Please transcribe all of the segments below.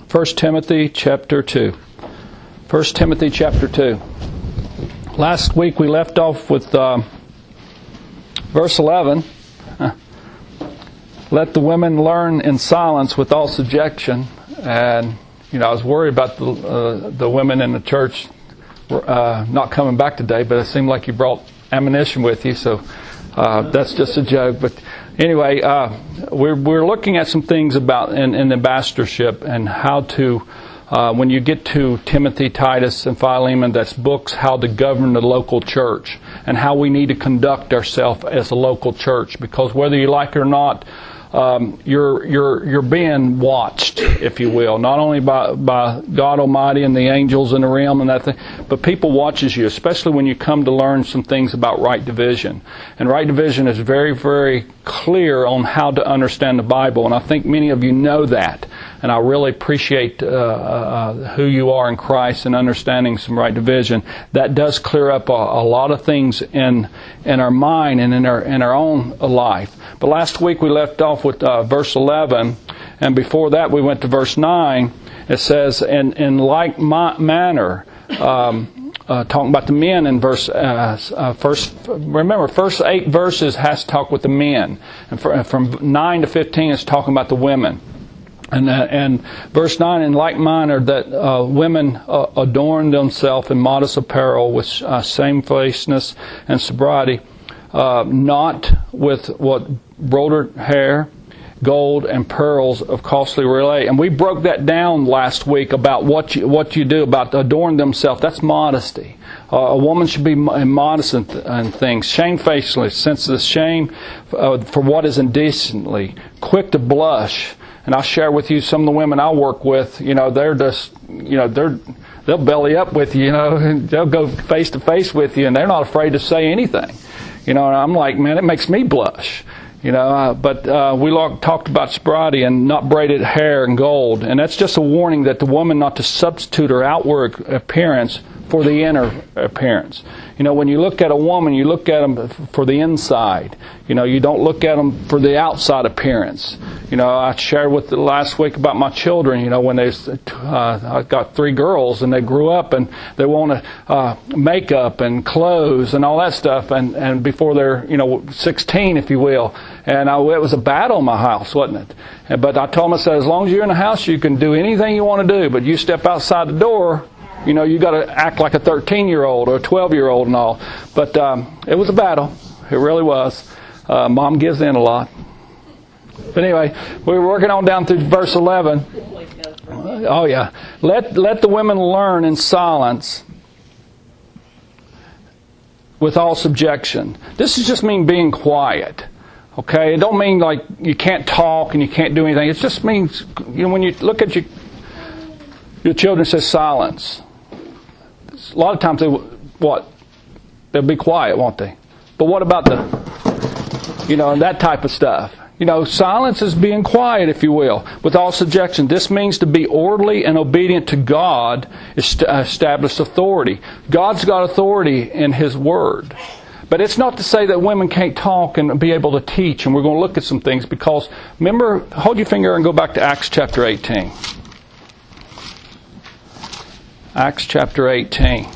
1 Timothy chapter 2. 1 Timothy chapter 2. Last week we left off with verse 11. Let the women learn in silence with all subjection. And, I was worried about the women in the church not coming back today, but it seemed like you brought ammunition with you, so that's just a joke. But anyway, we're looking at some things about in ambassadorship and how to, when you get to Timothy, Titus, and Philemon, that's books how to govern the local church and how we need to conduct ourselves as a local church. Because whether you like it or not, you're being watched, if you will, not only by God Almighty and the angels in the realm and that thing, but people watches you, especially when you come to learn some things about right division. And right division is very, very clear on how to understand the Bible, and I think many of you know that. And I really appreciate who you are in Christ and understanding some right division. That does clear up a lot of things in our mind and in our own life. But last week we left off with verse 11, and before that we went to verse 9. It says, in like manner, talking about the men in verse remember, first 8 verses has to talk with the men, and from 9 to 15 is talking about the women. And verse 9, in like manner, that women adorn themselves in modest apparel with shamefacedness and sobriety, not with what broidered hair, gold, and pearls of costly relay. And we broke that down last week about what you do about adorn themselves. That's modesty. A woman should be modest in things. Shamefacedly, sense of shame for what is indecently. Quick to blush. And I'll share with you some of the women I work with. They're just, they'll belly up with you. They'll go face to face with you, and they're not afraid to say anything. And I'm like, man, it makes me blush. But we talked about sobriety and not braided hair and gold, and that's just a warning that the woman not to substitute her outward appearance for the inner appearance. When you look at a woman, you look at them for the inside. You don't look at them for the outside appearance. I shared with the last week about my children. When I got 3 girls and they grew up and they want makeup and clothes and all that stuff, and before they're 16, if you will. And it was a battle in my house, wasn't it? But I told them, I said, as long as you're in the house, you can do anything you want to do. But you step outside the door, you got to act like a 13-year-old or a 12-year-old and all. But it was a battle. It really was. Mom gives in a lot. But anyway, we were working on down through verse 11. Oh, yeah. Let the women learn in silence with all subjection. This is just mean being quiet. Okay? It don't mean like you can't talk and you can't do anything. It just means, when you look at your children, it says silence. A lot of times they'll be quiet, won't they? But what about that type of stuff? Silence is being quiet, if you will, with all subjection. This means to be orderly and obedient to God, established authority. God's got authority in His Word. But it's not to say that women can't talk and be able to teach, and we're going to look at some things, because, remember, hold your finger and go back to Acts chapter 18. Acts chapter 18.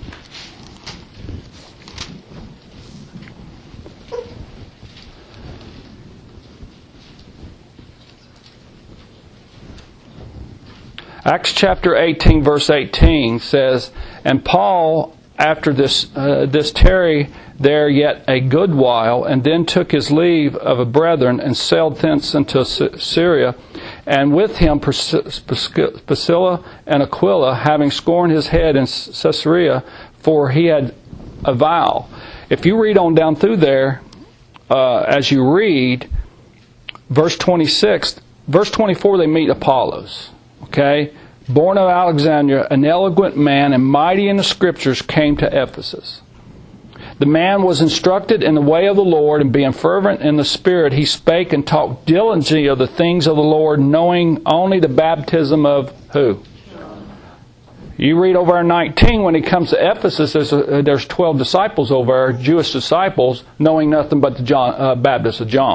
Acts chapter 18, verse 18 says, and Paul, after this tarried there yet a good while, and then took his leave of the brethren, and sailed thence into Syria, and with him Priscilla and Aquila, having scorned his head in Caesarea, for he had a vow. If you read on down through there, as you read, verse 26, verse 24, they meet Apollos. Okay? Born of Alexandria, an eloquent man and mighty in the Scriptures, came to Ephesus. The man was instructed in the way of the Lord, and being fervent in the Spirit, he spake and talked diligently of the things of the Lord, knowing only the baptism of who? You read over in 19, when he comes to Ephesus, there's 12 disciples over there, Jewish disciples, knowing nothing but the baptism of John.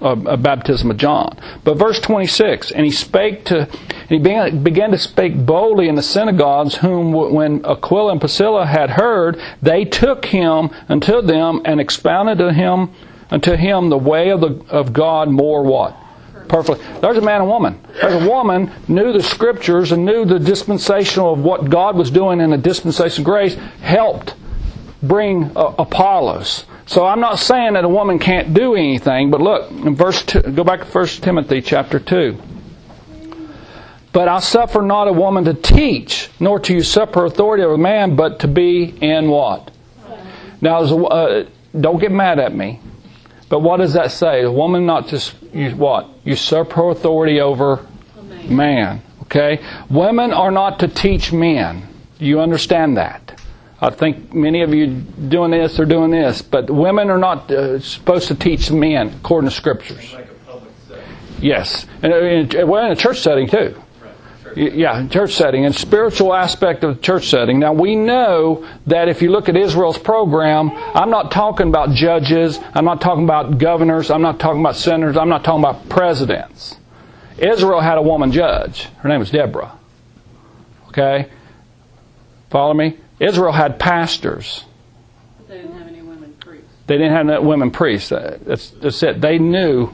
baptism of John. But verse 26, and he began to speak boldly in the synagogues, whom when Aquila and Priscilla had heard, they took him unto them and expounded unto him the way of God more what? Perfectly. There's a man and woman. There's a woman knew the Scriptures and knew the dispensational of what God was doing in the dispensation of grace, helped bring Apollos. So I'm not saying that a woman can't do anything, but look, in verse 2, go back to 1 Timothy chapter 2. But I suffer not a woman to teach, nor to usurp her authority over a man, but to be in what? Now, don't get mad at me. But what does that say? A woman not to what? Usurp her authority over man. Okay? Women are not to teach men. Do you understand that? I think many of you doing this or doing this, but women are not supposed to teach men according to Scriptures. Like a public setting. Yes. Well, in a church setting too. Yeah, church setting and spiritual aspect of the church setting. Now we know that if you look at Israel's program, I'm not talking about judges, I'm not talking about governors, I'm not talking about senators, I'm not talking about presidents. Israel had a woman judge. Her name was Deborah. Okay? Follow me? Israel had pastors. But they didn't have any women priests. They didn't have any women priests. That's it. They knew.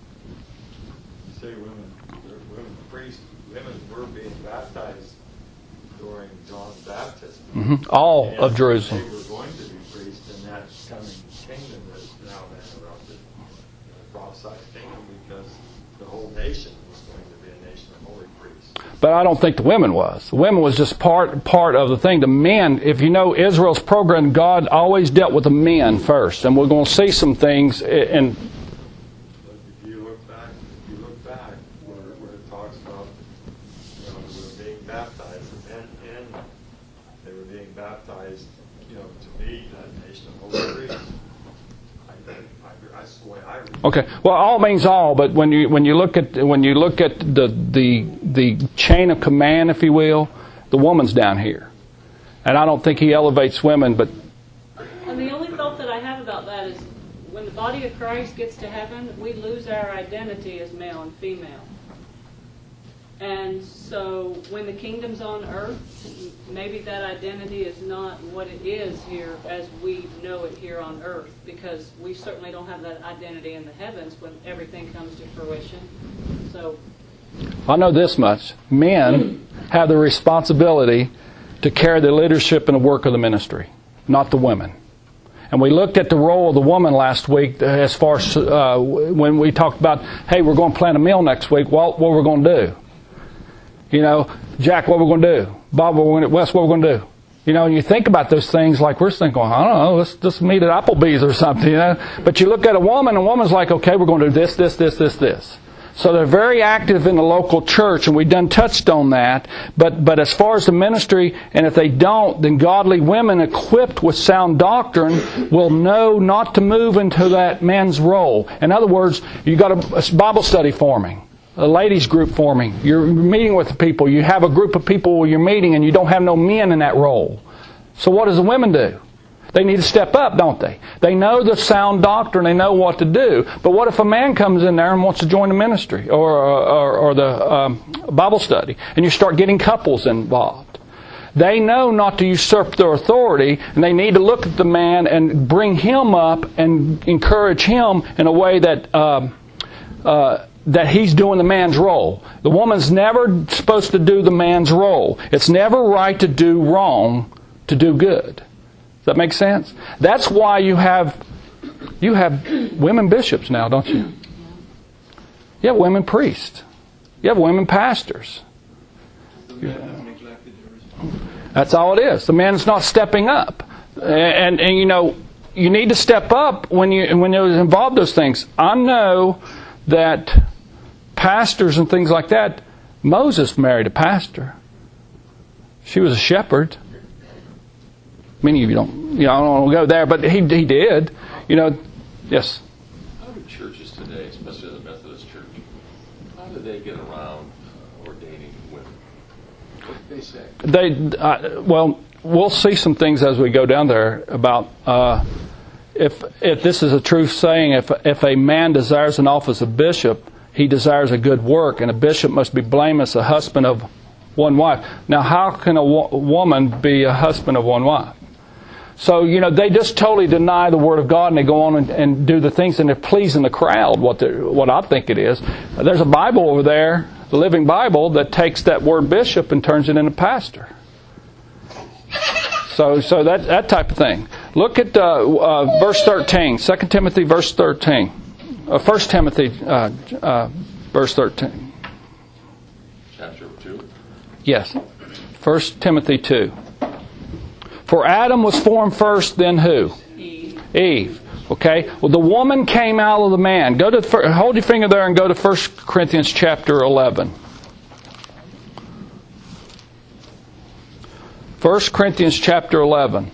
All of Jerusalem. They were going to be priests in that coming kingdom that's now been erupted, the prophesied kingdom, because the whole nation was going to be a nation of holy priests. But I don't think the women was. The women was just part of the thing. The men, if you know Israel's program, God always dealt with the men first, and we're going to see some things in. If you look back, where it talks about, they were being baptized, and they were being baptized, to be that nation of holy priests. That's the way I read it. Okay. Well, all means all, but when you look at the chain of command, if you will, the woman's down here, and I don't think he elevates women, but. And the only thought that I have about that is, when the body of Christ gets to heaven, we lose our identity as male and female. And so when the kingdom's on earth, maybe that identity is not what it is here as we know it here on earth, because we certainly don't have that identity in the heavens when everything comes to fruition. So I know this much. Men have the responsibility to carry the leadership and the work of the ministry, not the women. And we looked at the role of the woman last week as far as when we talked about, hey, we're going to plant a mill next week. Well, what we're going to do? Jack, what we're going to do? Bob, Wes, what we're going to do? And you think about those things like we're thinking, I don't know, let's just meet at Applebee's or something, But you look at a woman's like, okay, we're going to do this, this, this, this, this. So they're very active in the local church, and we done touched on that. But as far as the ministry, and if they don't, then godly women equipped with sound doctrine will know not to move into that man's role. In other words, you got a Bible study forming. A ladies group forming. You're meeting with the people. You have a group of people you're meeting, and you don't have no men in that role. So what does the women do? They need to step up, don't they? They know the sound doctrine. They know what to do. But what if a man comes in there and wants to join the ministry or the Bible study, and you start getting couples involved? They know not to usurp their authority, and they need to look at the man and bring him up and encourage him in a way that he's doing the man's role. The woman's never supposed to do the man's role. It's never right to do wrong to do good. Does that make sense? That's why you have women bishops now, don't you? You have women priests. You have women pastors. That's all it is. The man's not stepping up. And you need to step up when you're involved in those things. I know that pastors and things like that, Moses married a pastor. She was a shepherd. Many of you don't, I don't want to go there, but he did. Yes. How do churches today, especially the Methodist Church, how do they get around ordaining women? What do they say? Well, we'll see some things as we go down there about, if this is a true saying, if a man desires an office of bishop, he desires a good work, and a bishop must be blameless, a husband of one wife. Now, how can a woman be a husband of one wife? So, they just totally deny the Word of God, and they go on and do the things, and they're pleasing the crowd, what I think it is. There's a Bible over there, the Living Bible, that takes that word bishop and turns it into pastor. So that type of thing. Look at verse 13, 2 Timothy verse 13. 1 Timothy verse 13. Chapter 2? Yes. 1 Timothy 2. For Adam was formed first, then who? Eve. Okay? Well, the woman came out of the man. Hold your finger there and go to 1 Corinthians chapter 11. 1 Corinthians chapter 11.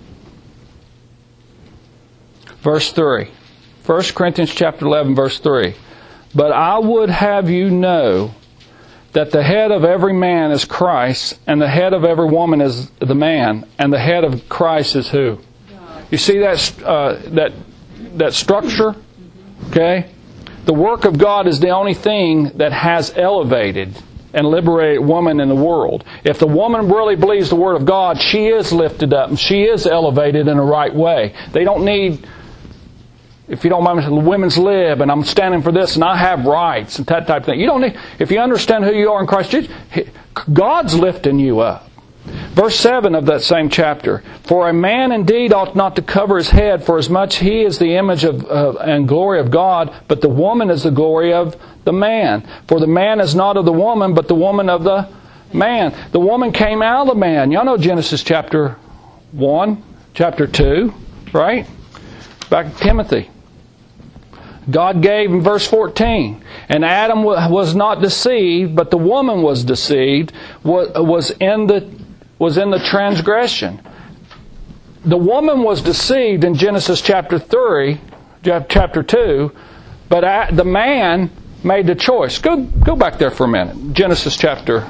Verse 3. 1 Corinthians chapter 11, verse 3. But I would have you know that the head of every man is Christ, and the head of every woman is the man, and the head of Christ is who? You see that structure? Okay? The work of God is the only thing that has elevated and liberated woman in the world. If the woman really believes the Word of God, she is lifted up and she is elevated in the right way. They don't need, if you don't mind, women's lib and I'm standing for this and I have rights and that type of thing. You don't need, if you understand who you are in Christ Jesus, God's lifting you up. Verse 7 of that same chapter. For a man indeed ought not to cover his head, for as much he is the image of and glory of God, but the woman is the glory of the man. For the man is not of the woman, but the woman of the man. The woman came out of the man. Y'all know Genesis chapter 1, chapter 2, right? Back to Timothy. God gave in verse 14, and Adam was not deceived, but the woman was deceived, was in the transgression. The woman was deceived in Genesis chapter 3, chapter 2, but the man made the choice. Go back there for a minute. Genesis chapter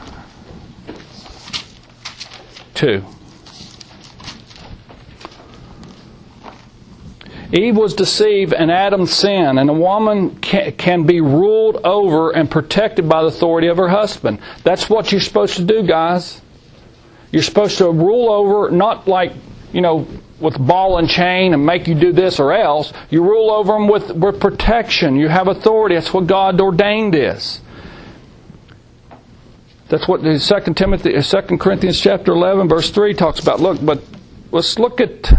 2. Eve was deceived and Adam sinned, and a woman can be ruled over and protected by the authority of her husband. That's what you're supposed to do, guys. You're supposed to rule over, not like, with ball and chain and make you do this or else. You rule over them with protection. You have authority. That's what God ordained is. That's what 2 Corinthians chapter 11 verse 3 talks about. Look, but let's look at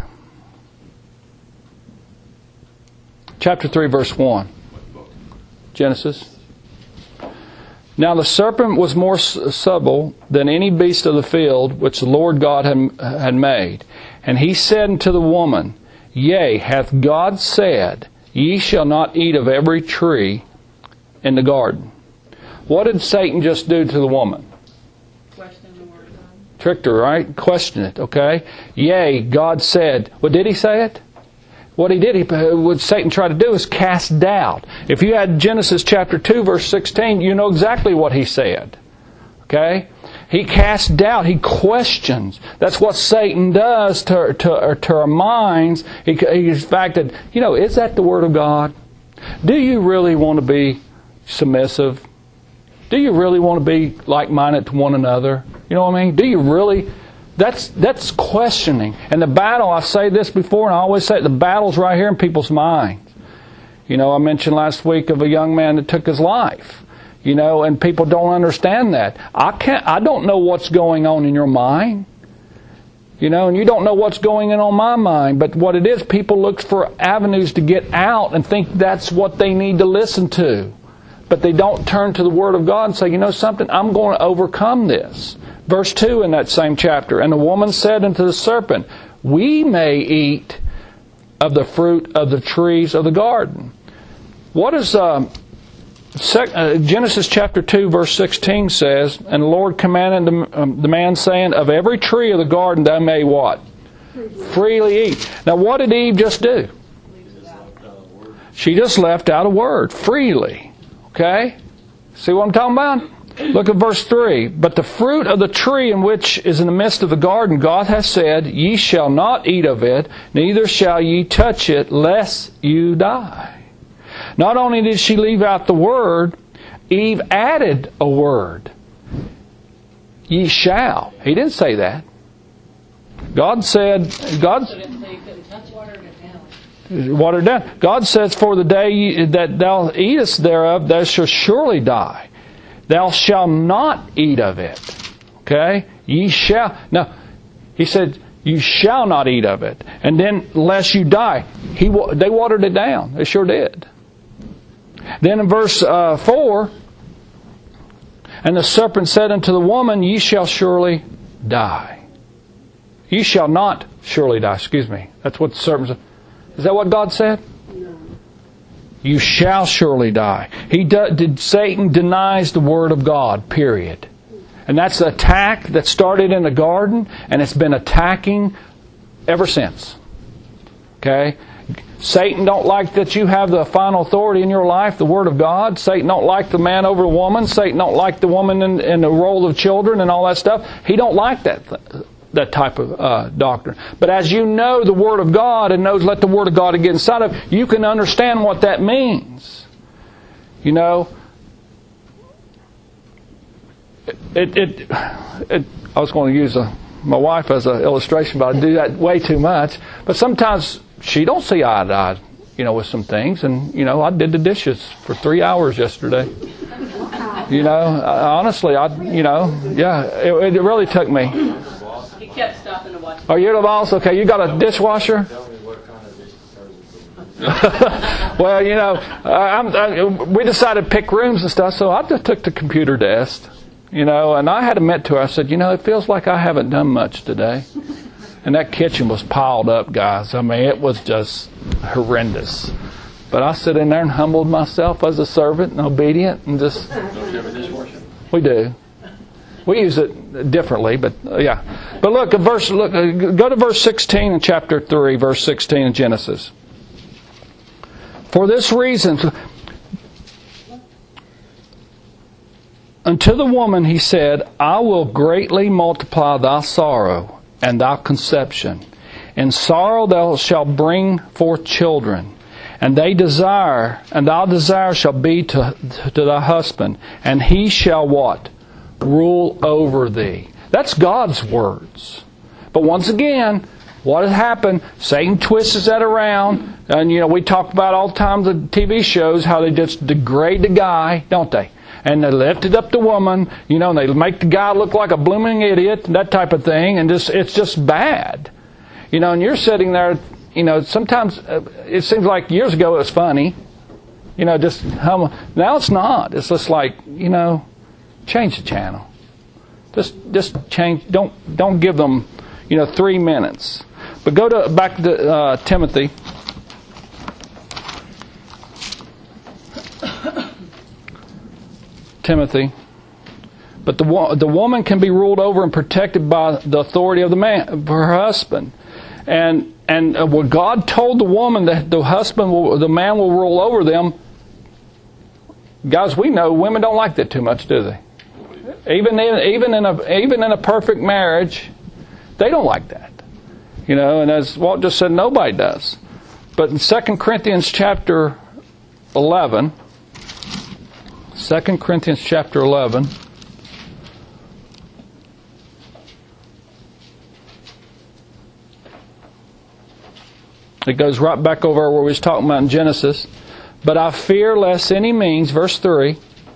chapter 3 verse 1. Genesis. Now the serpent was more subtle than any beast of the field which the Lord God had made. And he said unto the woman, Yea, hath God said, Ye shall not eat of every tree in the garden. What did Satan just do to the woman? Question the word of God. Tricked her, right? Questioned it, okay? Yea, God said. Well, did he say it? What he did, what Satan tried to do is cast doubt. If you had Genesis chapter 2 verse 16, you know exactly what he said. Okay? He casts doubt. He questions. That's what Satan does to our minds. He's fact that, is that the Word of God? Do you really want to be submissive? Do you really want to be like-minded to one another? You know what I mean? Do you really? That's questioning. And the battle, I say this before and I always say it, the battle's right here in people's minds. I mentioned last week of a young man that took his life. And people don't understand that. I don't know what's going on in your mind. And you don't know what's going on my mind. But what it is, people look for avenues to get out and think that's what they need to listen to. But they don't turn to the Word of God and say, something, I'm going to overcome this. Verse 2 in that same chapter, and the woman said unto the serpent, We may eat of the fruit of the trees of the garden. What is Genesis chapter 2 verse 16 says, And the Lord commanded the man saying, Of every tree of the garden thou may what? Freely eat. Now what did Eve just do? She just left out a word. Freely. Okay? See what I'm talking about? Look at verse 3. But the fruit of the tree in which is in the midst of the garden, God hath said, Ye shall not eat of it, neither shall ye touch it, lest you die. Not only did she leave out the word, Eve added a word. Ye shall. He didn't say that. God said, watered down. God says, for the day that thou eatest thereof, thou shalt surely die. Thou shalt not eat of it. Okay? Ye shall. Now, he said, you shall not eat of it. And then, lest you die. They watered it down. They sure did. Then in verse 4, and the serpent said unto the woman, Ye shall surely die. Ye shall not surely die. Excuse me. That's what the serpent said. Is that what God said? No. You shall surely die. Satan denies the Word of God, period. And that's the attack that started in the garden, and it's been attacking ever since. Okay? Satan don't like that you have the final authority in your life, the Word of God. Satan don't like the man over the woman. Satan don't like the woman in the role of children and all that stuff. He don't like that type of doctrine. But as you know the Word of God and let the Word of God get inside of you, can understand what that means. You know, I was going to use my wife as an illustration, but I do that way too much. But sometimes she don't see eye to eye, with some things. And, I did the dishes for 3 hours yesterday. Honestly, it really took me. He kept stopping to watch. Oh, you're the boss? Okay, you got a dishwasher? Tell me what kind of dishes. Well, we decided to pick rooms and stuff, so I just took the computer desk, and I had admit to her, I said, it feels like I haven't done much today. And that kitchen was piled up, guys. I mean, it was just horrendous. But I sit in there and humbled myself as a servant and obedient and just... Don't you have a dishwasher? We do. We use it differently, but yeah. But look, go to verse 16 in chapter 3, verse 16 in Genesis. For this reason, unto the woman he said, I will greatly multiply thy sorrow and thy conception. In sorrow thou shalt bring forth children, and thy desire shall be to thy husband, and he shall what? Rule over thee. That's God's words. But once again, what has happened? Satan twists that around, and we talk about all the time the TV shows how they just degrade the guy, don't they? And they lifted up the woman, and they make the guy look like a blooming idiot, that type of thing, and it's just bad. And you're sitting there, sometimes it seems like years ago it was funny, now it's not. It's just like, change the channel. Just change, don't give them, 3 minutes. But go back to Timothy. But the woman can be ruled over and protected by the authority of the man, of her husband. And what God told the woman that the man will rule over them, guys, we know women don't like that too much, do they? Even in a perfect marriage, they don't like that. And as Walt just said, nobody does. But in 2 Corinthians chapter 11, 2 Corinthians chapter 11, it goes right back over where we was talking about in Genesis. But I fear lest any means, verse 3,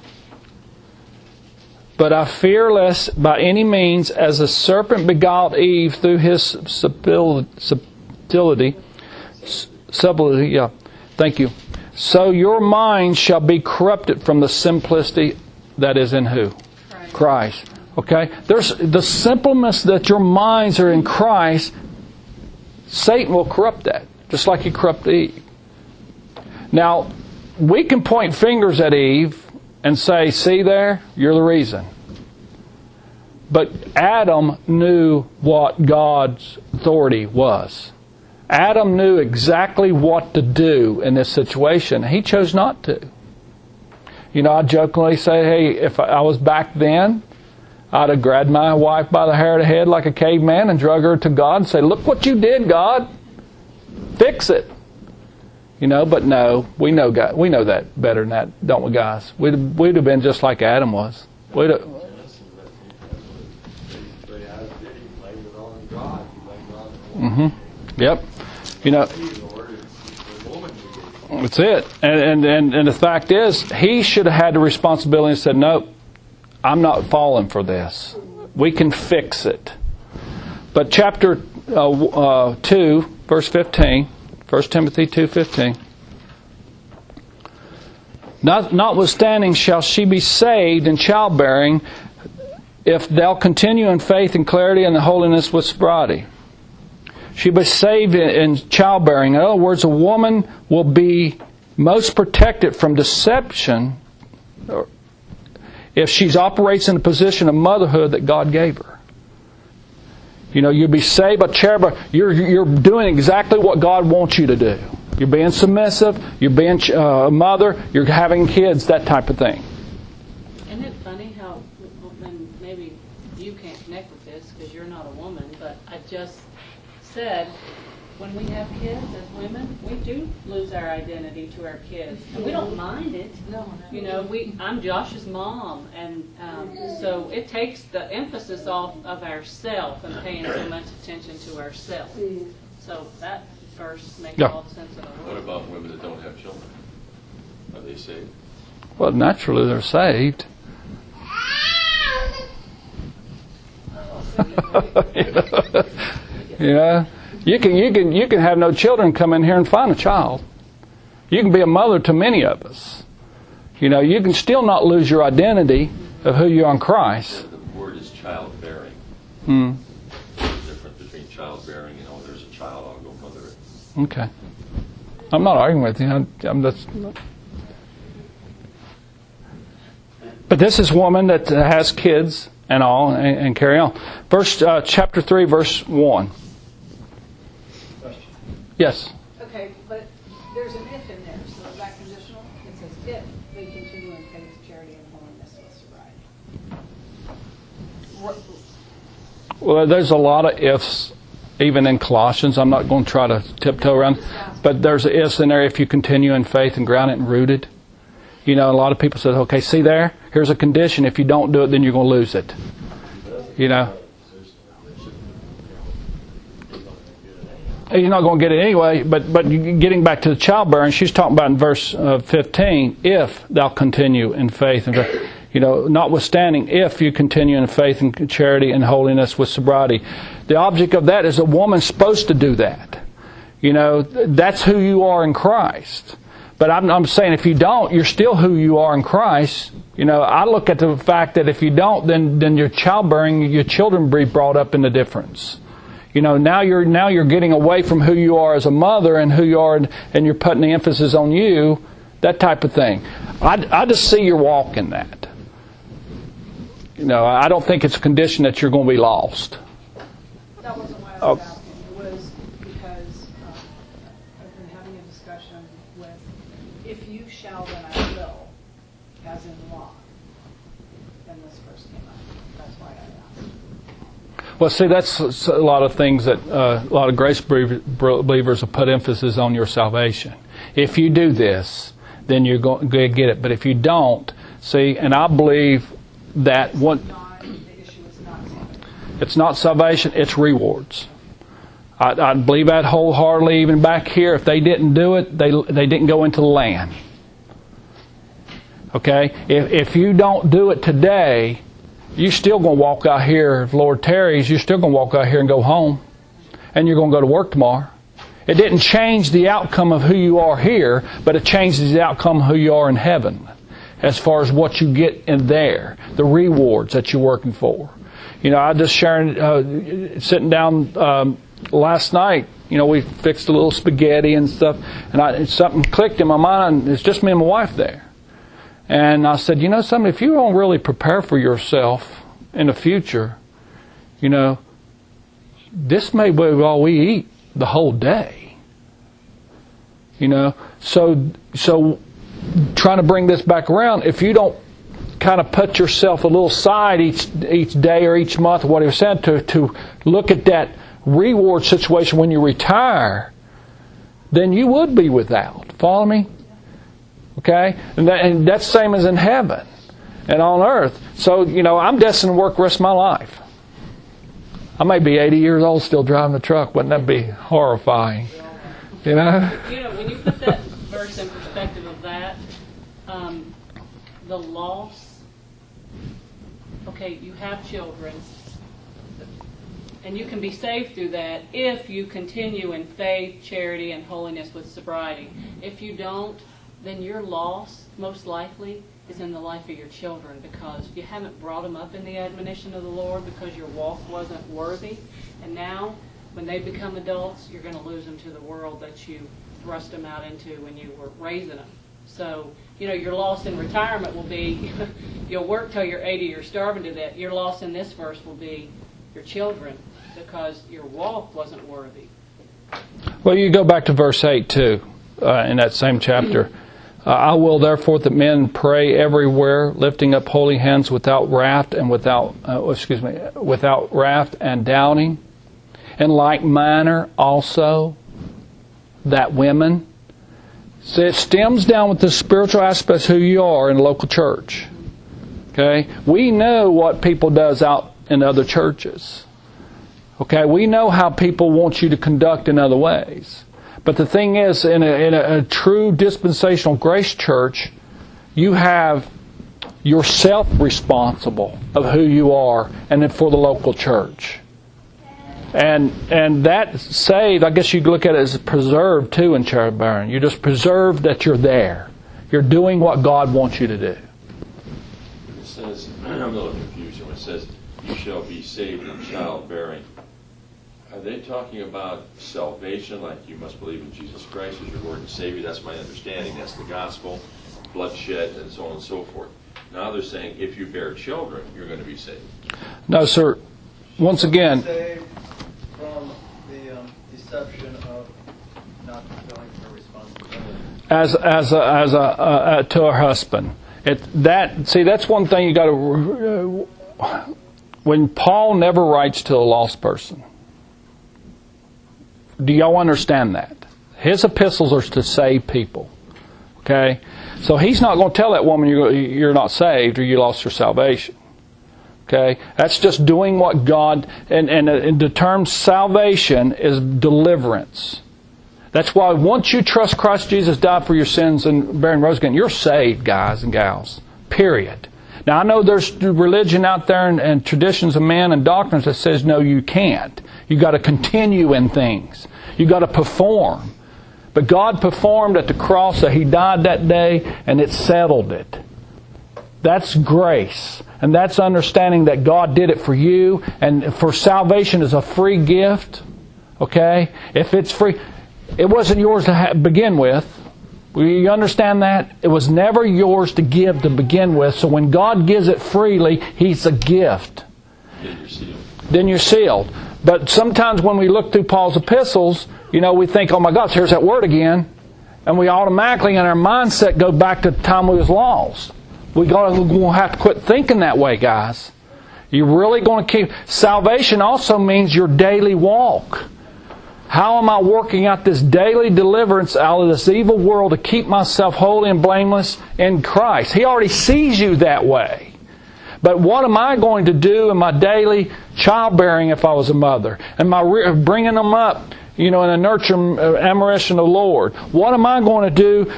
but I fear lest by any means, as the serpent beguiled Eve through his subtlety, thank you. So your mind shall be corrupted from the simplicity that is in who? Christ. Okay? There's the simpleness that your minds are in Christ. Satan will corrupt that, just like he corrupted Eve. Now, we can point fingers at Eve and say, see there, you're the reason. But Adam knew what God's authority was. Adam knew exactly what to do in this situation. He chose not to. You know, I jokingly say, hey, if I was back then, I'd have grabbed my wife by the hair of the head like a caveman and drug her to God and say, look what you did, God. Fix it. You know, but no, we know that better than that, don't we, guys? We'd have been just like Adam was. We'd have, Yep. You know, that's it. And the fact is, he should have had the responsibility and said, nope, I'm not falling for this. We can fix it. But chapter 2, verse 15, 1 Timothy 2:15. Notwithstanding shall she be saved in childbearing if thou continue in faith and clarity and the holiness with sobriety. She'll be saved in childbearing. In other words, a woman will be most protected from deception if she operates in a position of motherhood that God gave her. You know, you'll be saved by cherubim. You're doing exactly what God wants you to do. You're being submissive. You're being a mother. You're having kids. That type of thing. Isn't it funny how, and maybe you can't connect with this because you're not a woman, but I just said, when we have kids as women, we do lose our identity to our kids, and we don't mind it. No. You know, I'm Josh's mom, and so it takes the emphasis off of ourself and paying so much attention to ourselves. So that verse makes all the sense in the world. What about women that don't have children? Are they saved? Well, naturally they're saved. You know, you can have no children, come in here and find a child. You can be a mother to many of us. You know, you can still not lose your identity of who you are in Christ. The word is childbearing. There's a difference between childbearing and, there's a child, I'll go mother it. Okay. I'm not arguing with you. I'm just... But this is a woman that has kids and all, and carry on. Chapter 3, verse 1. Question. Yes. Okay, but there's an if in there, so is that conditional? It says if they continue in faith, charity, and holiness with sobriety. Well, there's a lot of ifs, even in Colossians. I'm not going to try to tiptoe around. But there's ifs in there if you continue in faith and grounded and rooted. You know, a lot of people say, okay, see there? Here's a condition. If you don't do it, then you're going to lose it. You know? You're not going to get it anyway, but getting back to the childbearing, she's talking about in verse 15, if thou continue in faith. You know, notwithstanding, if you continue in faith and charity and holiness with sobriety. The object of that is a woman's supposed to do that. You know, that's who you are in Christ. But I'm saying if you don't, you're still who you are in Christ. You know, I look at the fact that if you don't, then your childbearing, your children be brought up in the difference. You know, now you're getting away from who you are as a mother and who you are, and you're putting the emphasis on you, that type of thing. I just see your walk in that. You know, I don't think it's a condition that you're going to be lost. That wasn't why I was asking. It was because I've been having a discussion with, if you shall, then I will, as in law. Then this verse came up. That's why I asked. Well, see, that's a lot of things that a lot of grace believers will put emphasis on your salvation. If you do this, then you're going to get it. But if you don't, see, and I believe that what it's not salvation, it's rewards. I believe that wholeheartedly. Even back here, if they didn't do it, they didn't go into the land. Okay, if you don't do it today, you're still going to walk out here. If Lord tarries, you're still going to walk out here and go home, and you're going to go to work tomorrow. It didn't change the outcome of who you are here, but it changes the outcome of who you are in heaven, as far as what you get in there, the rewards that you're working for. You know, I just sharing, sitting down last night. You know, we fixed a little spaghetti and stuff, and something clicked in my mind. It's just me and my wife there. And I said, you know something, if you don't really prepare for yourself in the future, you know, this may be all we eat the whole day. You know, so trying to bring this back around, if you don't kind of put yourself a little side each day or each month, or whatever said, to look at that reward situation when you retire, then you would be without. Follow me? Okay? And that's the same as in heaven and on earth. So, I'm destined to work the rest of my life. I may be 80 years old still driving the truck. Wouldn't that be horrifying? When you put that verse in perspective of that, the loss, okay, you have children, and you can be saved through that if you continue in faith, charity, and holiness with sobriety. If you don't, then your loss, most likely, is in the life of your children, because you haven't brought them up in the admonition of the Lord because your walk wasn't worthy. And now, when they become adults, you're going to lose them to the world that you thrust them out into when you were raising them. So, your loss in retirement will be, you'll work till you're 80, you're starving to death. Your loss in this verse will be your children, because your walk wasn't worthy. Well, you go back to verse 8 too, in that same chapter. I will therefore that men pray everywhere, lifting up holy hands without wrath and without wrath and doubting. In like manner also that women. So it stems down with the spiritual aspects of who you are in a local church. Okay? We know what people does out in other churches. Okay? We know how people want you to conduct in other ways. But the thing is, in a true dispensational grace church, you have yourself responsible of who you are and for the local church. And that saved, I guess you could look at it as preserved too in childbearing. You just preserve that you're there. You're doing what God wants you to do. It says, I'm a little confused when it says, you shall be saved in childbearing. Are they talking about salvation, like you must believe in Jesus Christ as your Lord and Savior? That's my understanding. That's the gospel, bloodshed, and so on and so forth. Now they're saying if you bear children, you're going to be saved. No, sir. Once again, saved from the deception of not fulfilling her responsibility. to her husband. That's one thing you got to. When Paul never writes to a lost person. Do y'all understand that? His epistles are to save people. Okay? So he's not going to tell that woman you're not saved or you lost your salvation. Okay? That's just doing what God... And the term salvation is deliverance. That's why once you trust Christ Jesus died for your sins and bearing rose again, you're saved, guys and gals. Period. Now I know there's religion out there and traditions of man and doctrines that says no, you can't. You got to continue in things. You got to perform. But God performed at the cross, that He died that day, and it settled it. That's grace. And that's understanding that God did it for you. And for salvation is a free gift. Okay? If it's free, it wasn't yours to begin with. You understand that? It was never yours to give to begin with. So when God gives it freely, He's a gift. Then you're sealed. But sometimes when we look through Paul's epistles, we think, oh my gosh, here's that word again. And we automatically, in our mindset, go back to the time we was lost. We're going to have to quit thinking that way, guys. You're really going to keep... Salvation also means your daily walk. How am I working out this daily deliverance out of this evil world to keep myself holy and blameless in Christ? He already sees you that way. But what am I going to do in my daily childbearing if I was a mother? Am I bringing them up, in a nurture admiration of the Lord? What am I going to do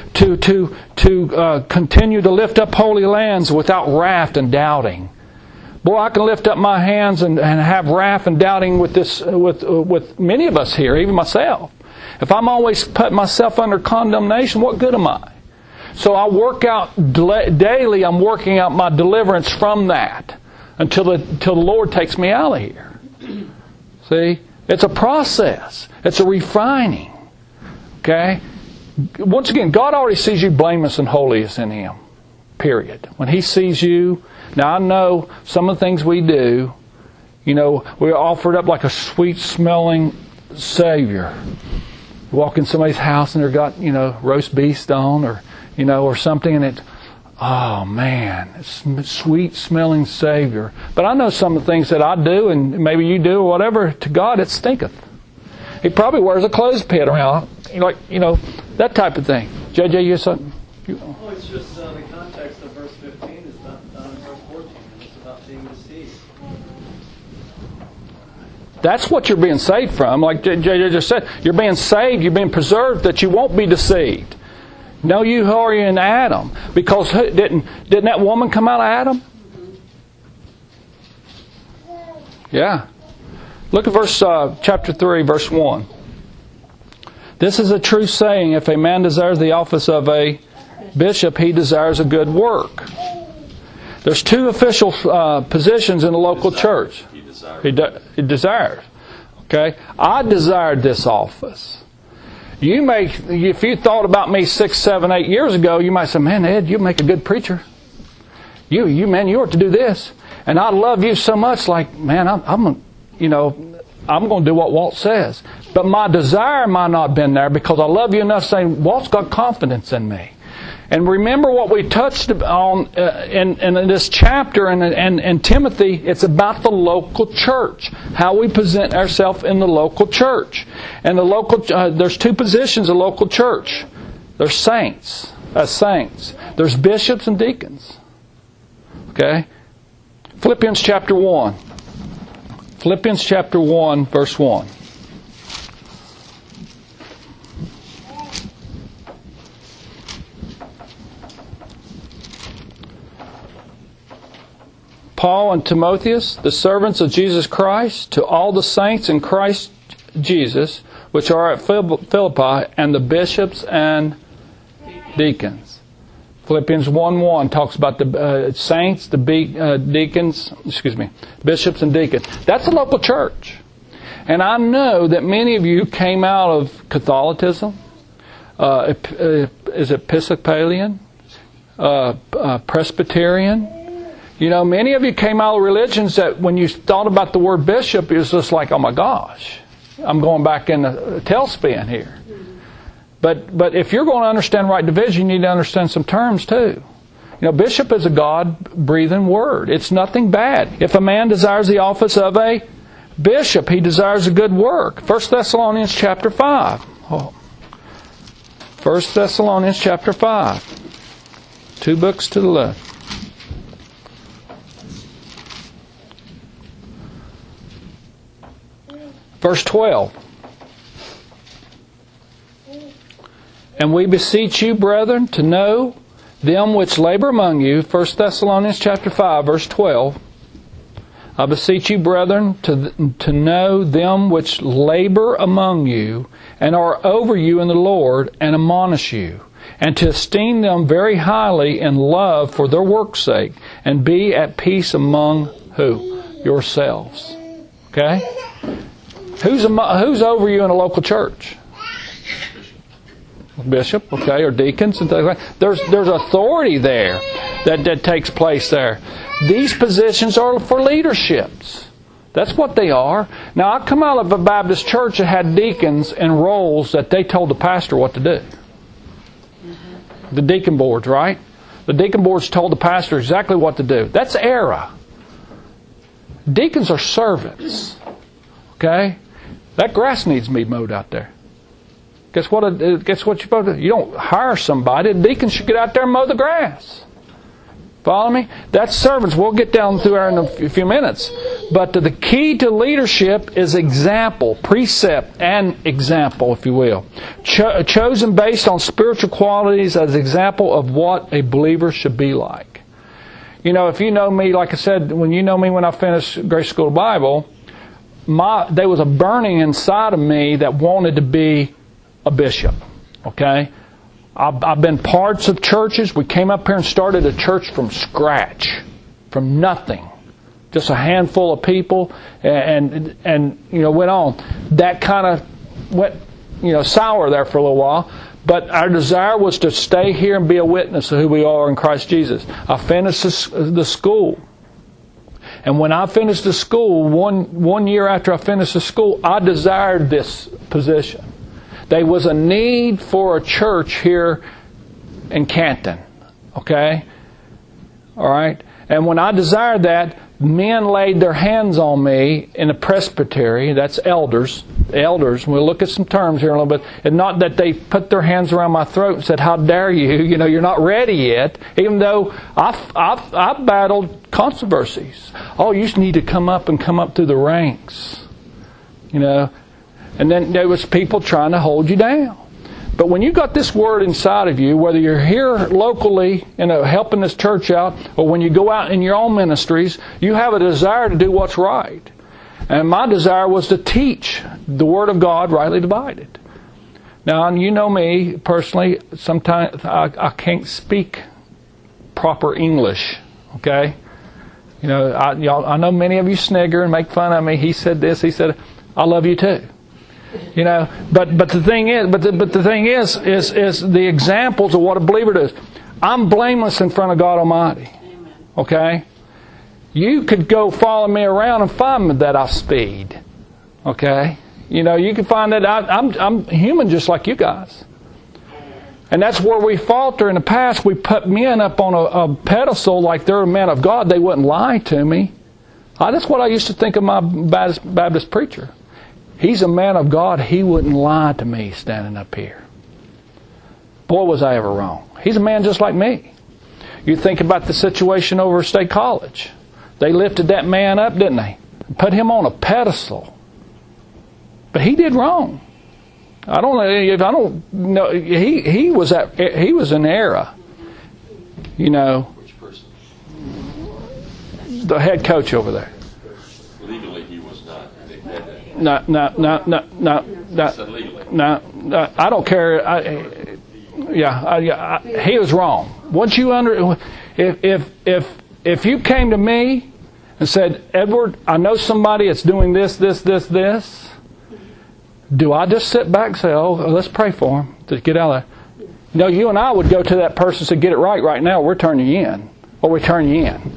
to continue to lift up holy lands without wrath and doubting? Boy, I can lift up my hands and have wrath and doubting with many of us here, even myself. If I'm always putting myself under condemnation, what good am I? So I work out daily. I'm working out my deliverance from that until the Lord takes me out of here. See, it's a process. It's a refining. Okay. Once again, God already sees you blameless and holiest in Him. Period. When He sees you, now I know some of the things we do. We're offered up like a sweet-smelling Savior. You walk in somebody's house and they've got roast beef on, or or something, and it, oh man, it's sweet smelling Savior. But I know some of the things that I do, and maybe you do, or whatever, to God it stinketh. He probably wears a clothespin around, that type of thing. JJ, you something? Oh, it's just the context of verse 15 is not in verse 14, and it's about being deceived. That's what you're being saved from. Like JJ just said, you're being saved, you're being preserved that you won't be deceived. No, you are in Adam. Because didn't that woman come out of Adam? Yeah. Look at chapter 3, verse 1. This is a true saying, if a man desires the office of a bishop, he desires a good work. There's two official positions in the local church. He desires. Okay? I desired this office. If you thought about me 6, 7, 8 years ago, you might say, man, Ed, you make a good preacher. You ought to do this. And I love you so much, like, man, I'm going to do what Walt says. But my desire might not have been there because I love you enough saying, Walt's got confidence in me. And remember what we touched on in this chapter in Timothy, it's about the local church. How we present ourselves in the local church. And there's two positions in the local church. There's saints. There's bishops and deacons. Okay? Philippians chapter 1. Philippians chapter 1, verse 1. Paul and Timotheus, the servants of Jesus Christ, to all the saints in Christ Jesus, which are at Philippi, and the bishops and deacons. Philippians 1:1 talks about the saints, the bishops and deacons. That's a local church. And I know that many of you came out of Catholicism. Is it Episcopalian? Presbyterian? Many of you came out of religions that when you thought about the word bishop, it was just like, oh my gosh, I'm going back in the tailspin here. But if you're going to understand right division, you need to understand some terms too. Bishop is a God-breathed word. It's nothing bad. If a man desires the office of a bishop, he desires a good work. 1 Thessalonians chapter 5. 1 Thessalonians chapter 5. 2 books to the left. Verse 12. And we beseech you, brethren, to know them which labor among you. 1 Thessalonians chapter 5, verse 12. I beseech you, brethren, to know them which labor among you, and are over you in the Lord, and admonish you, and to esteem them very highly in love for their work's sake, and be at peace among who? Yourselves. Okay? Who's over you in a local church? Bishop, okay, or deacons and things like that. There's authority there that takes place there. These positions are for leaderships. That's what they are. Now, I come out of a Baptist church that had deacons and roles that they told the pastor what to do. The deacon boards, right? The deacon boards told the pastor exactly what to do. That's error. Deacons are servants. Okay? That grass needs to be mowed out there. Guess what you're supposed to do? You don't hire somebody. The deacon should get out there and mow the grass. Follow me? That's servants. We'll get down through there in a few minutes. But the key to leadership is example, precept and example, if you will. Chosen based on spiritual qualities as example of what a believer should be like. If you know me, like I said, when I finished Grace School of Bible, there was a burning inside of me that wanted to be a bishop. Okay? I've been parts of churches. We came up here and started a church from scratch, from nothing. Just a handful of people, and went on. That kind of went sour there for a little while. But our desire was to stay here and be a witness of who we are in Christ Jesus. I finished the school. And when I finished the school, one year after I finished the school, I desired this position. There was a need for a church here in Canton. Okay? All right? And when I desired that, men laid their hands on me in the presbytery. That's elders. Elders. We'll look at some terms here in a little bit. And not that they put their hands around my throat and said, "How dare you? You know, you're not ready yet." Even though I've battled controversies. Oh, you just need to come up through the ranks. You know. And then there was people trying to hold you down. But when you got this word inside of you, whether you're here locally, helping this church out, or when you go out in your own ministries, you have a desire to do what's right. And my desire was to teach the Word of God rightly divided. Now, you know me personally, sometimes I can't speak proper English, okay? You know, I know many of you snigger and make fun of me. He said this, he said, I love you too. You know, but the thing is, is the examples of what a believer does. I'm blameless in front of God Almighty. Okay? You could go follow me around and find that I speed. Okay? You know, you can find that I'm human just like you guys. And that's where we falter in the past. We put men up on a pedestal like they're a man of God. They wouldn't lie to me. That's what I used to think of my Baptist preacher. He's a man of God. He wouldn't lie to me standing up here. Boy, was I ever wrong. He's a man just like me. You think about the situation over at State College. They lifted that man up, didn't they? Put him on a pedestal. But he did wrong. I don't know. He was an error. You know. Which person? The head coach over there. Legally, he was not. They had that. No. I don't care. He was wrong. Once you if you came to me and said, "Edward, I know somebody that's doing this, do I just sit back and say, "Oh, let's pray for him to get out of there"? No, you and I would go to that person and say, "Get it right now. We're turning you in, or we turn you in."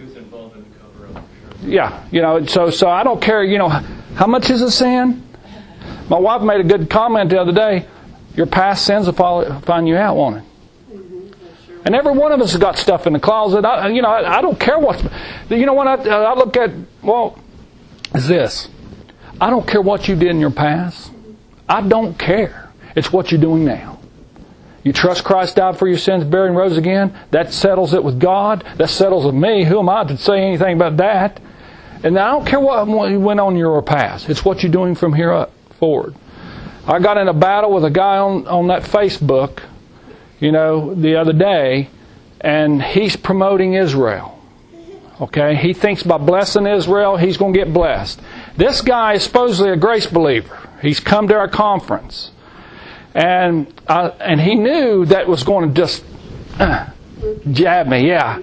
Yeah, you know. So I don't care. You know. How much is a sin? My wife made a good comment the other day. Your past sins will find you out, won't it? And every one of us has got stuff in the closet. I don't care what. You know what I look at? Well, is this. I don't care what you did in your past. I don't care. It's what you're doing now. You trust Christ died for your sins, buried and rose again. That settles it with God. That settles with me. Who am I to say anything about that? And I don't care what went on in your past. It's what you're doing from here up forward. I got in a battle with a guy on that Facebook, you know, the other day, and he's promoting Israel. Okay? He thinks by blessing Israel, he's going to get blessed. This guy is supposedly a grace believer. He's come to our conference. And he knew that was going to just jab me, yeah.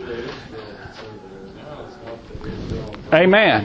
Amen.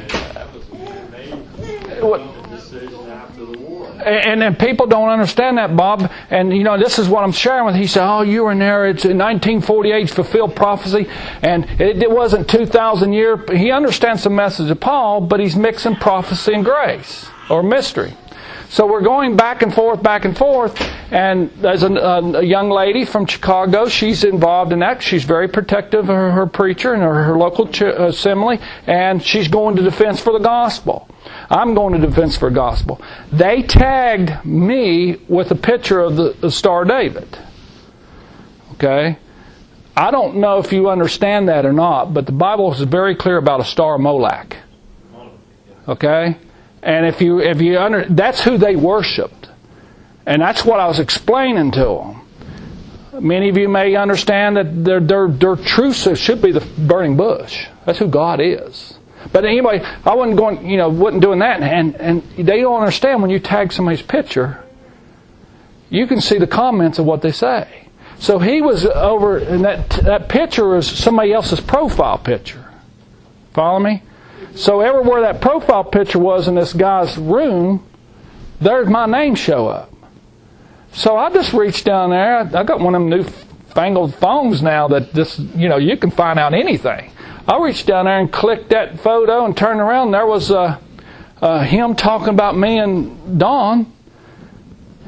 And then people don't understand that, Bob. And, you know, this is what I'm sharing with. He said, "Oh, you were in there. It's in 1948 fulfilled prophecy. And it wasn't 2,000 years." He understands the message of Paul, but he's mixing prophecy and grace, or mystery. So we're going back and forth. And there's a young lady from Chicago. She's involved in that. She's very protective of her preacher and her local assembly. And she's going to defense for the gospel. I'm going to defense for the gospel. They tagged me with a picture of the Star of David. Okay? I don't know if you understand that or not, but the Bible is very clear about a Star of Moloch. Okay? And if you that's who they worshipped. And that's what I was explaining to them. Many of you may understand that their truth should be the burning bush. That's who God is. But anyway, I wasn't doing that. And they don't understand when you tag somebody's picture, you can see the comments of what they say. So he was over, and that picture was somebody else's profile picture. Follow me? So everywhere that profile picture was in this guy's room, there's my name show up. So I just reached down there. I got one of them newfangled phones now that you can find out anything. I reached down there and clicked that photo and turned around. And there was him talking about me and Dawn.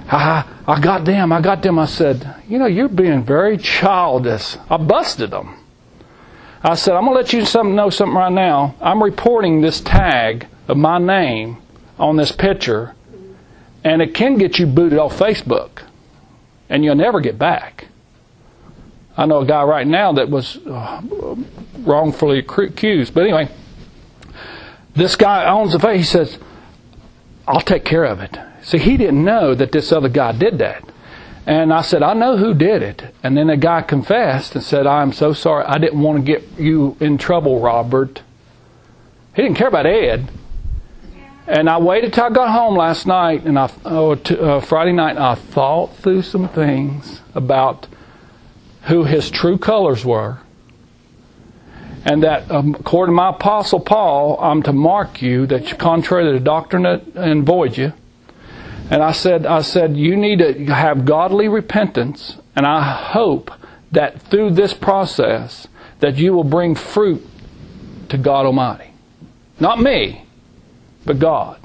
I got them. I said, you're being very childish. I busted them. I said, I'm going to let you know something right now. I'm reporting this tag of my name on this picture, and it can get you booted off Facebook, and you'll never get back. I know a guy right now that was wrongfully accused. But anyway, this guy owns the face. He says, I'll take care of it. See, he didn't know that this other guy did that. And I said, I know who did it. And then the guy confessed and said, I'm so sorry. I didn't want to get you in trouble, Robert. He didn't care about Ed. And I waited till I got home last night, and Friday night, and I thought through some things about who his true colors were. And that, according to my Apostle Paul, I'm to mark you that contrary to the doctrine and void you. And I said, you need to have godly repentance, and I hope that through this process that you will bring fruit to God Almighty. Not me, but God.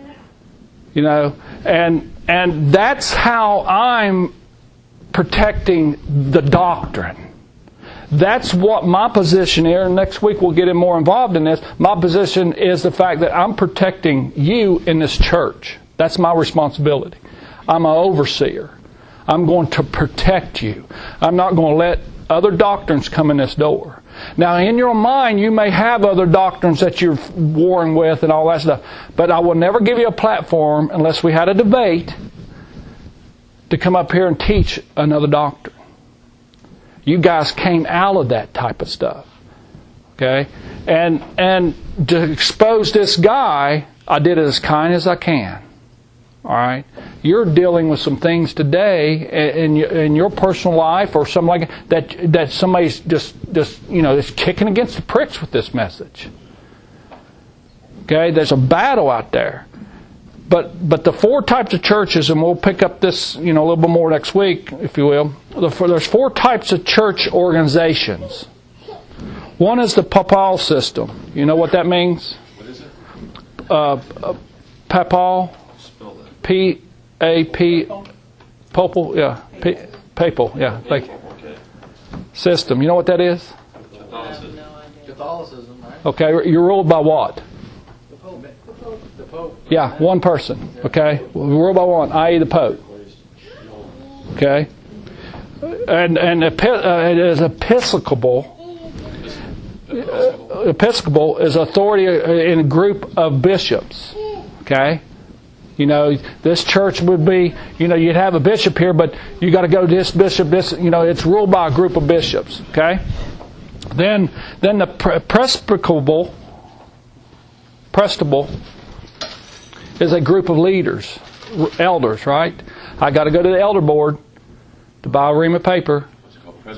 And that's how I'm protecting the doctrine. That's what my position here, and next week we'll get more involved in this. My position is the fact that I'm protecting you in this church. That's my responsibility. I'm an overseer. I'm going to protect you. I'm not going to let other doctrines come in this door. Now, in your mind, you may have other doctrines that you're warring with and all that stuff, but I will never give you a platform unless we had a debate to come up here and teach another doctrine. You guys came out of that type of stuff. Okay? And to expose this guy, I did it as kind as I can. All right? You're dealing with some things today in your personal life or something like that somebody's just is kicking against the pricks with this message. Okay? There's a battle out there. But the four types of churches, and we'll pick up this a little bit more next week, if you will. There's four types of church organizations. One is the papal system. You know what that means? What is it? Papal. Spell that. P-A-P. Papal. Yeah. Papal. Yeah. Like system. You know what that is? Catholicism. Catholicism, right? Okay. You're ruled by what? The Pope. Yeah, one person. Okay, we're ruled by one, i.e., the Pope. Okay, and it is Episcopal. Episcopal is authority in a group of bishops. Okay, this church would be, you'd have a bishop here, but you got to go to this bishop. This, it's ruled by a group of bishops. Okay, then the Presbyteral is a group of leaders, elders, right? I got to go to the elder board to buy a ream of paper. What's it called?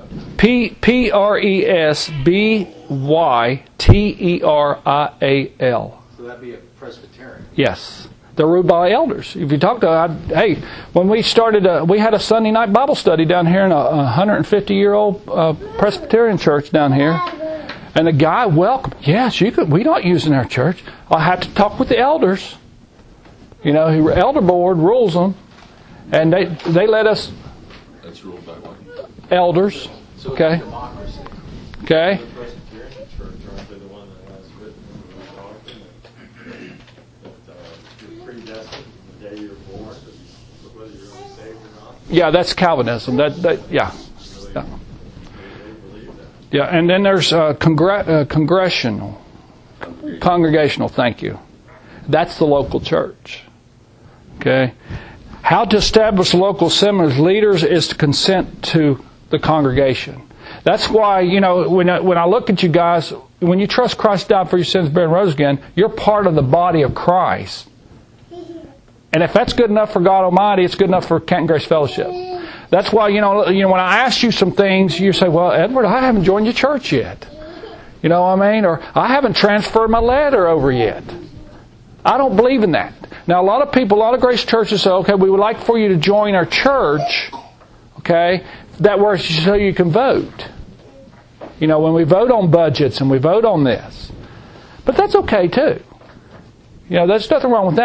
Presbyterial. So that'd be a Presbyterian. Yes. They're ruled by elders. If you talk to, when we started, we had a Sunday night Bible study down here in a 150-year-old Presbyterian church down here. And the guy welcomed, yes, you could. We don't use in our church. I have to talk with the elders. The elder board rules them, and they let us. That's ruled by what? Elders. So Okay. it's democracy. Okay. The Presbyterian church, aren't they the one that has written in the doctrine that you're predestined from the day you're born, whether you're really saved or not? Yeah, that's Calvinism. Yeah. Really, Yeah. they believe that. Yeah, and then there's congregational. Thank you. That's the local church. Okay, how to establish local assemblies leaders is to consent to the congregation. That's why when I look at you guys, when you trust Christ died for your sins, buried and rose again, you're part of the body of Christ. And if that's good enough for God Almighty, it's good enough for Canton Grace Fellowship. That's why, when I ask you some things, you say, well, Edward, I haven't joined your church yet. You know what I mean? Or I haven't transferred my letter over yet. I don't believe in that. Now, a lot of Grace churches say, okay, we would like for you to join our church, okay, so you can vote. When we vote on budgets and we vote on this. But that's okay, too. There's nothing wrong with that.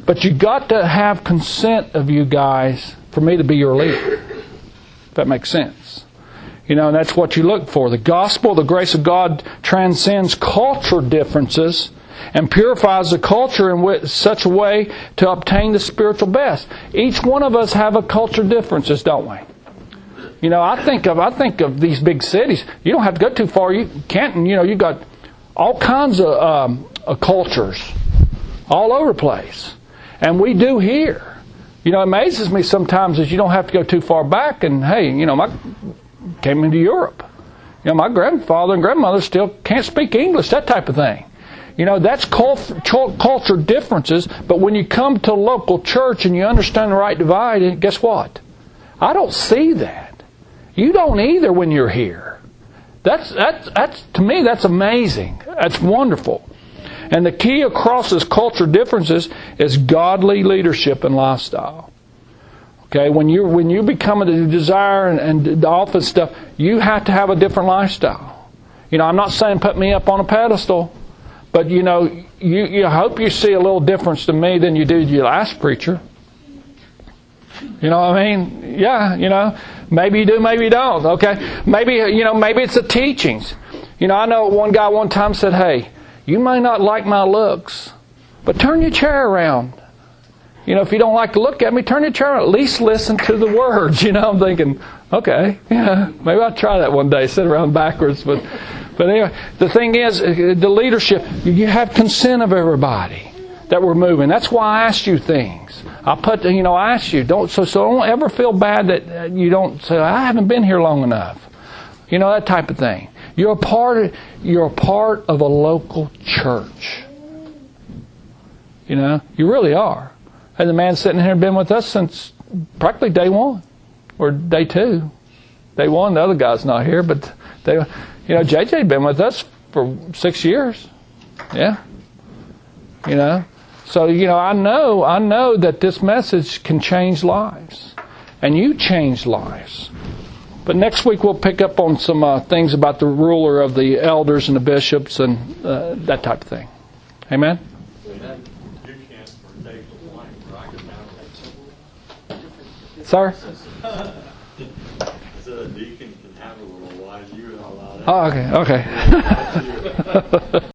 But you got to have consent of you guys for me to be your leader. If that makes sense. You know, and that's what you look for. The gospel, the grace of God transcends culture differences and purifies the culture in such a way to obtain the spiritual best. Each one of us have a culture differences, don't we? You know, I think of these big cities. You don't have to go too far. Canton, you know, you got all kinds of cultures all over the place. And we do here. You know, it amazes me sometimes is you don't have to go too far back. And hey, you know, I came into Europe. You know, my grandfather and grandmother still can't speak English, that type of thing. You know, that's culture differences. But when you come to a local church and you understand the right divide, guess what? I don't see that. You don't either when you're here. That's to me, that's amazing. That's wonderful. And the key across this culture differences is godly leadership and lifestyle. Okay, when you become a desire and the office stuff, you have to have a different lifestyle. You know, I'm not saying put me up on a pedestal, but you know, you hope you see a little difference to me than you do to your last preacher. You know what I mean? Yeah, you know, maybe you do, maybe you don't. Okay, maybe it's the teachings. You know, I know one guy one time said, "Hey, you may not like my looks, but turn your chair around. You know, if you don't like to look at me, turn your chair around. At least listen to the words." You know, I'm thinking, okay, yeah, maybe I'll try that one day, sit around backwards. But anyway, the thing is, the leadership, you have consent of everybody that we're moving. That's why I asked you things. I asked you. Don't ever feel bad that you don't say, I haven't been here long enough. You know, that type of thing. You're a part of a local church. You know, you really are. And the man sitting here been with us since practically day one or day two. Day one, the other guy's not here, but JJ been with us for 6 years. Yeah. You know. So, you know, I know that this message can change lives. And you change lives. But next week we'll pick up on some things about the ruler of the elders and the bishops and that type of thing. Amen? Amen. You can't partake of wine, right? Sir? I said a deacon can have a little wine. You are allowed. Oh, okay.